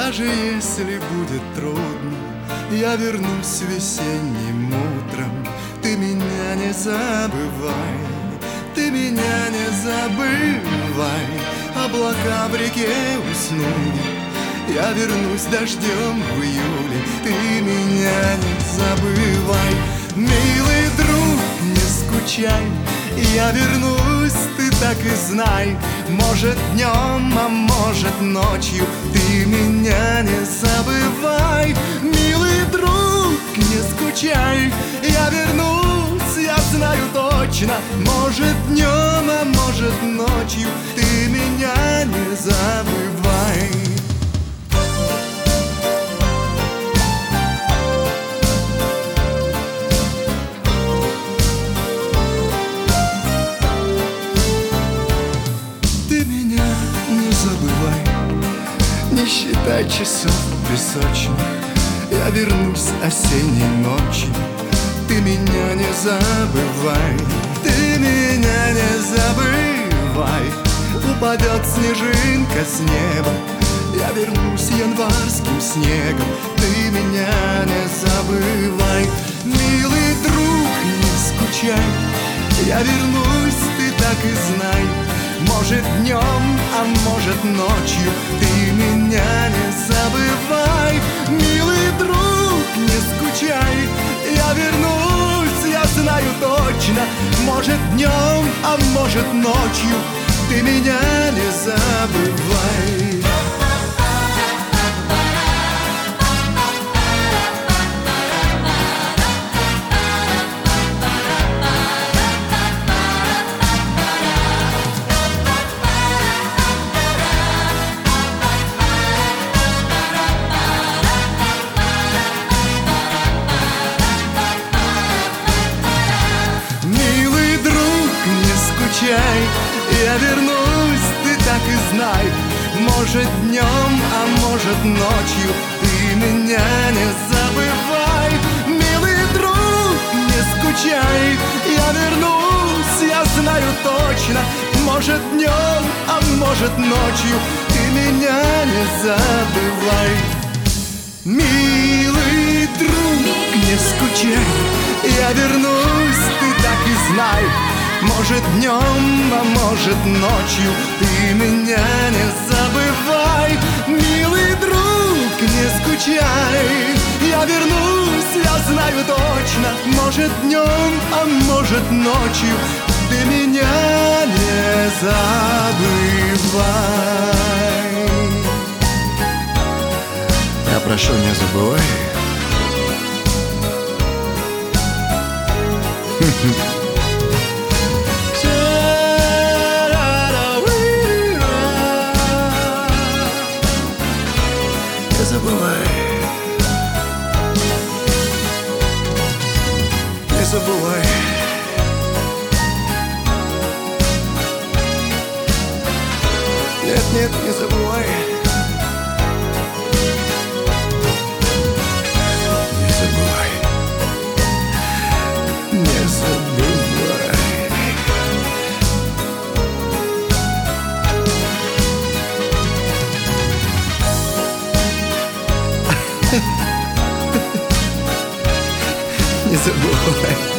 Даже если будет трудно, я вернусь весенним утром. Ты меня не забывай, ты меня не забывай. Облака в реке уснули, я вернусь дождем в июле. Ты меня не забывай, милый друг, не скучай. Я вернусь, ты так и знай. Может днем, а может ночью. Ты меня не забывай, милый друг, не скучай. Я вернусь, я знаю точно. Может днем, а может ночью. Ты меня не забывай. Не считай часов песочных, я вернусь осенней ночью. Ты меня не забывай, ты меня не забывай. Упадет снежинка с неба, я вернусь январским снегом. Ты меня не забывай, милый друг, не скучай. Я вернусь, ты так и знай. Может днем, а может ночью. Ты меня не забывай, милый друг, не скучай. Я вернусь, я знаю точно. Может днем, а может ночью. Ты меня не забывай. Я вернусь, ты так и знай. Может днем, а может ночью. Ты меня не забывай, милый друг, не скучай. Я вернусь, я знаю точно. Может днем, а может ночью. Ты меня не забывай, милый друг, не скучай. Я вернусь, ты так и знай. Может днем, а может ночью. Ты меня не забывай, милый друг, не скучай. Я вернусь, я знаю точно. Может днем, а может ночью. Ты меня не забывай. Я прошу, не забывай. Забывай, не забывай. Нет, нет, не забывай. Не забывай. Не забывай. Не забывай.